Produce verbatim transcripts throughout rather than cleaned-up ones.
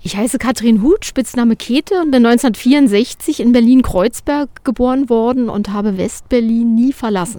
Ich heiße Katrin Huth, Spitzname Käthe, und bin neunzehnhundertvierundsechzig in Berlin-Kreuzberg geboren worden und habe West-Berlin nie verlassen.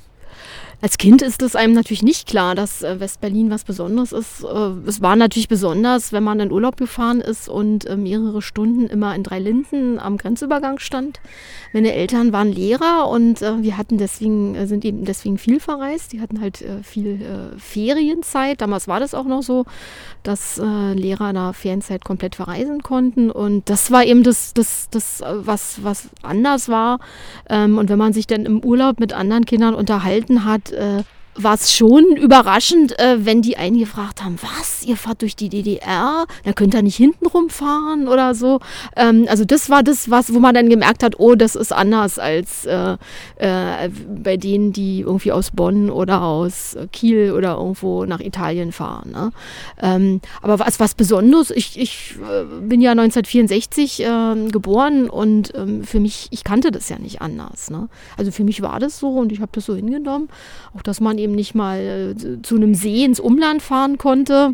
Als Kind ist es einem natürlich nicht klar, dass äh, West-Berlin was Besonderes ist. Äh, es war natürlich besonders, wenn man in Urlaub gefahren ist und äh, mehrere Stunden immer in Dreilinden am Grenzübergang stand. Meine Eltern waren Lehrer und äh, wir hatten deswegen, äh, sind eben deswegen viel verreist. Die hatten halt äh, viel äh, Ferienzeit. Damals war das auch noch so, dass äh, Lehrer in der Ferienzeit komplett verreisen konnten. Und das war eben das, das, das was, was anders war. Ähm, und wenn man sich dann im Urlaub mit anderen Kindern unterhalten hat, äh, war es schon überraschend, äh, wenn die einen gefragt haben, was, ihr fahrt durch die D D R, dann könnt ihr nicht hinten rumfahren oder so. Ähm, also das war das, was, wo man dann gemerkt hat, oh, das ist anders als äh, äh, bei denen, die irgendwie aus Bonn oder aus Kiel oder irgendwo nach Italien fahren. Ne? Ähm, aber was, was Besonderes, ich, ich äh, bin ja neunzehnhundertvierundsechzig äh, geboren und ähm, für mich, ich kannte das ja nicht anders. Ne? Also für mich war das so und ich habe das so hingenommen, auch dass man eben nicht mal äh, zu einem See ins Umland fahren konnte,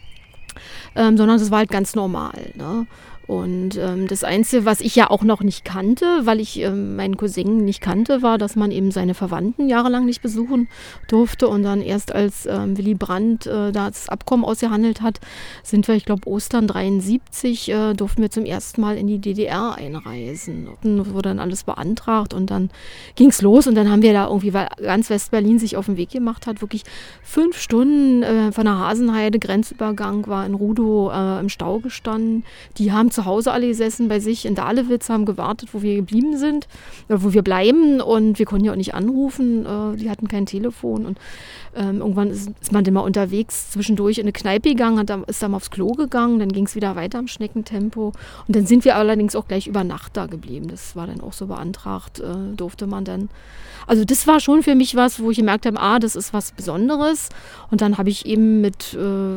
ähm, sondern das war halt ganz normal. Ne? Und ähm, das Einzige, was ich ja auch noch nicht kannte, weil ich ähm, meinen Cousin nicht kannte, war, dass man eben seine Verwandten jahrelang nicht besuchen durfte. Und dann erst als ähm, Willy Brandt äh, da das Abkommen ausgehandelt hat, sind wir, ich glaube, Ostern dreiundsiebzig, äh, durften wir zum ersten Mal in die D D R einreisen. Und wurde dann alles beantragt und dann ging es los. Und dann haben wir da irgendwie, weil ganz West-Berlin sich auf den Weg gemacht hat, wirklich fünf Stunden äh, von der Hasenheide, Grenzübergang, war in Rudow äh, im Stau gestanden. Die haben zu Hause alle gesessen bei sich in Dahlewitz, haben gewartet, wo wir geblieben sind, oder wo wir bleiben, und wir konnten ja auch nicht anrufen, äh, die hatten kein Telefon und ähm, irgendwann ist, ist man dann mal unterwegs zwischendurch in eine Kneipe gegangen, hat, ist dann mal aufs Klo gegangen, dann ging es wieder weiter im Schneckentempo und dann sind wir allerdings auch gleich über Nacht da geblieben, das war dann auch so beantragt, äh, durfte man dann. Also das war schon für mich was, wo ich gemerkt habe, ah, das ist was Besonderes. Und dann habe ich eben mit äh,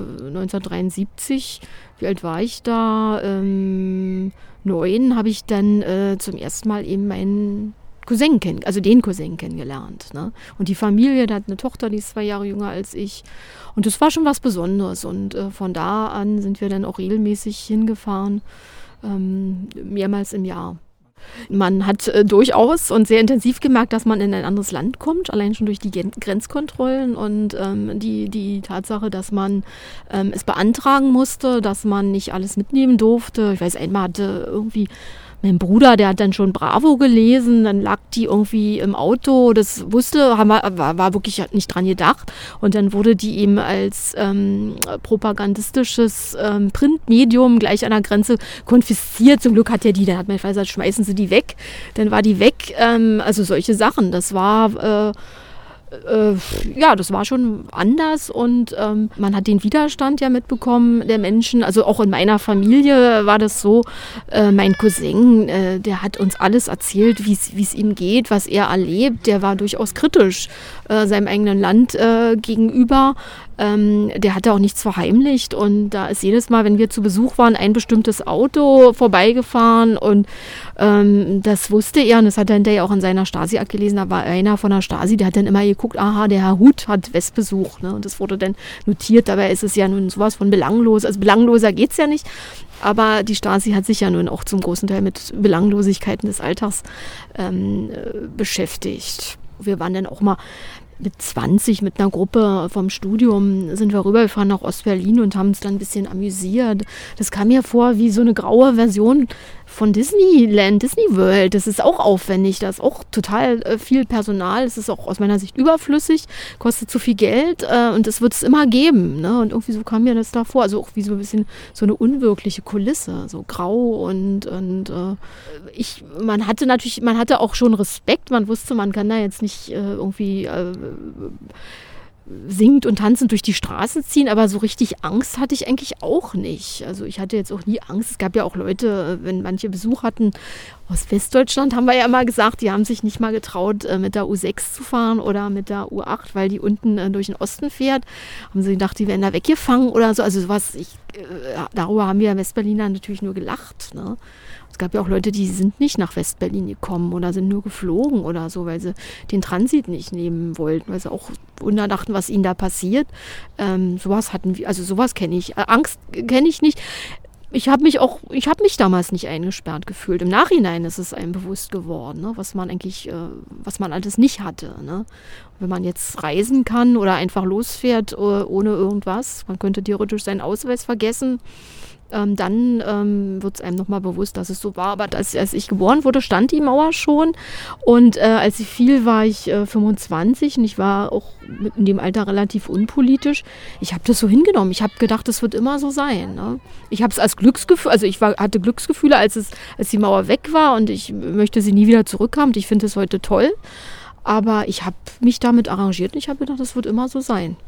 neunzehnhundertdreiundsiebzig, wie alt war ich da, ähm, neun, habe ich dann äh, zum ersten Mal eben meinen Cousin kennen, also den Cousin kennengelernt. Ne? Und die Familie, der hat eine Tochter, die ist zwei Jahre jünger als ich. Und das war schon was Besonderes. Und äh, von da an sind wir dann auch regelmäßig hingefahren, ähm, mehrmals im Jahr. Man hat äh, durchaus und sehr intensiv gemerkt, dass man in ein anderes Land kommt, allein schon durch die Gen- Grenzkontrollen und ähm, die, die Tatsache, dass man ähm, es beantragen musste, dass man nicht alles mitnehmen durfte. Ich weiß, einmal hatte irgendwie mein Bruder, der hat dann schon Bravo gelesen, dann lag die irgendwie im Auto, das wusste, haben wir, war, war wirklich nicht dran gedacht. Und dann wurde die eben als ähm, propagandistisches ähm, Printmedium gleich an der Grenze konfisziert. Zum Glück hat ja die, dann hat mein Vater gesagt, schmeißen Sie die weg. Dann war die weg. Ähm, also solche Sachen, das war... Äh, Äh, ja, das war schon anders und ähm, man hat den Widerstand ja mitbekommen der Menschen, also auch in meiner Familie war das so, äh, mein Cousin, äh, der hat uns alles erzählt, wie es ihm geht, was er erlebt, der war durchaus kritisch äh, seinem eigenen Land äh, gegenüber. Ähm, der hatte auch nichts verheimlicht und da ist jedes Mal, wenn wir zu Besuch waren, ein bestimmtes Auto vorbeigefahren und ähm, das wusste er und das hat er hinterher auch in seiner Stasi-Akt gelesen, da war einer von der Stasi, der hat dann immer geguckt, aha, der Herr Huth hat Westbesuch, ne? Und das wurde dann notiert, dabei ist es ja nun sowas von belanglos, also belangloser geht's ja nicht, aber die Stasi hat sich ja nun auch zum großen Teil mit Belanglosigkeiten des Alltags ähm, beschäftigt. Wir waren dann auch mal mit zwanzig, mit einer Gruppe vom Studium sind wir rübergefahren nach Ostberlin und haben uns dann ein bisschen amüsiert. Das kam mir vor wie so eine graue Version von Disneyland, Disney World. Das ist auch aufwendig, da ist auch total äh, viel Personal. Das ist auch aus meiner Sicht überflüssig, kostet zu viel Geld äh, und das wird es immer geben. Ne? Und irgendwie so kam mir das da vor. Also auch wie so ein bisschen so eine unwirkliche Kulisse, so grau und, und äh, ich, man hatte natürlich, man hatte auch schon Respekt. Man wusste, man kann da jetzt nicht äh, irgendwie äh, singend und tanzend durch die Straßen ziehen, aber so richtig Angst hatte ich eigentlich auch nicht. Also ich hatte jetzt auch nie Angst. Es gab ja auch Leute, wenn manche Besuch hatten aus Westdeutschland, haben wir ja immer gesagt, die haben sich nicht mal getraut, mit der U sechs zu fahren oder mit der U acht, weil die unten durch den Osten fährt. Haben sie gedacht, die werden da weggefangen oder so. Also sowas, ich, darüber haben wir Westberliner natürlich nur gelacht, ne? Es gab ja auch Leute, die sind nicht nach Westberlin gekommen oder sind nur geflogen oder so, weil sie den Transit nicht nehmen wollten, weil sie auch wunderdachten, was ihnen da passiert. Ähm, sowas hatten wir, also sowas kenne ich. Angst kenne ich nicht. ich habe mich auch, ich habe mich damals nicht eingesperrt gefühlt. Im Nachhinein ist es einem bewusst geworden, ne, was man eigentlich, äh, was man alles nicht hatte. Ne? Wenn man jetzt reisen kann oder einfach losfährt äh, ohne irgendwas, man könnte theoretisch seinen Ausweis vergessen, ähm, dann ähm, wird es einem nochmal bewusst, dass es so war. Aber als, als ich geboren wurde, stand die Mauer schon. Und äh, als sie fiel, war ich äh, fünfundzwanzig und ich war auch in dem Alter relativ unpolitisch. Ich habe das so hingenommen. Ich habe gedacht, das wird immer so sein. Ne? Ich habe es als Glücksgefühl, also ich war, hatte Glücksgefühle, als, es, als die Mauer weg war und ich möchte sie nie wieder zurückhaben. Ich finde es heute toll. Aber ich habe mich damit arrangiert und ich habe gedacht, das wird immer so sein.